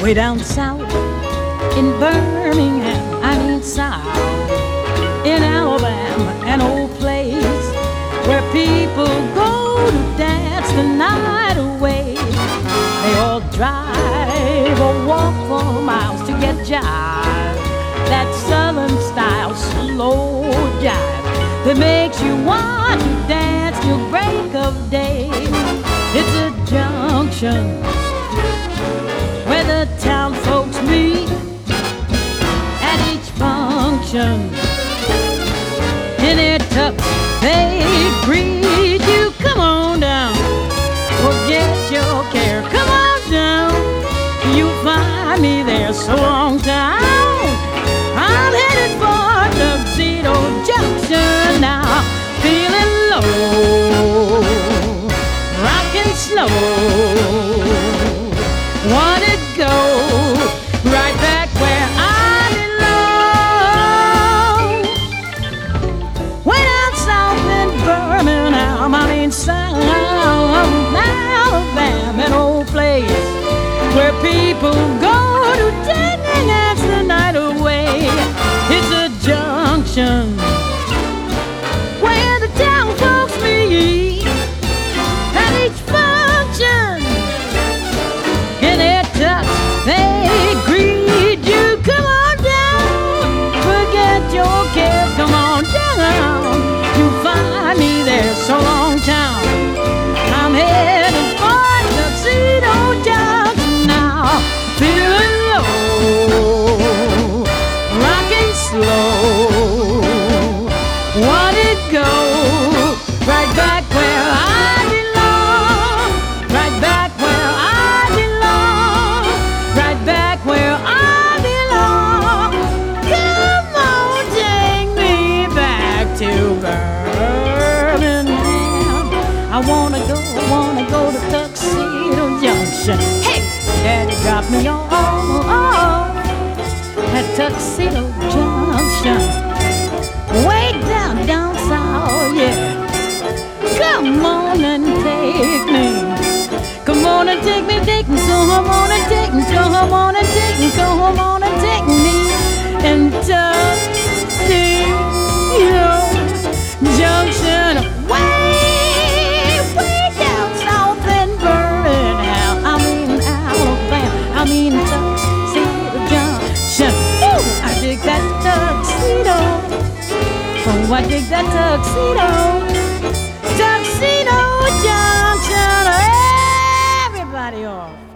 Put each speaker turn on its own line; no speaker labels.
way down south in Birmingham, I mean south in Alabama, an old place where people go to dance the night away. They all drive or walk for miles to get jive, that southern style slow jive that makes you want to dance till break of day. It's a junction where the town folks meet at each function. In their tux they greet you. Come on down, forget your care. Come on down, you'll find me there. So long time, I'm headed for Tuxedo Junction now. Feeling low, rockin' slow. Wanna go right back where I belong. Way down south in Birmingham, I mean south Alabama, an old place where people go to dance the night away. It's a junction where the town folks meet at each function. In their tux they greet you. Come on down, forget your care. Come on down, you'll find me there. So long town, I'm headed for Tuxedo Junction now. Feeling low, rocking slow. Wanna go right back where I belong. Right back where I belong. Right back where I belong. Come on, take me back to Birmingham. I wanna go to Tuxedo Junction. Hey, Daddy dropped me off at Tuxedo Junction, way down south, yeah. Come on and take me. Come on and take me, come on and take me, come on and take me, come on and take me. And Tuxedo Junction, way down south in Birmingham, I mean Alabama, I mean Tuxedo Junction. Ooh, I dig that tuxedo. Oh, I dig that tuxedo. Tuxedo Junction. Everybody off.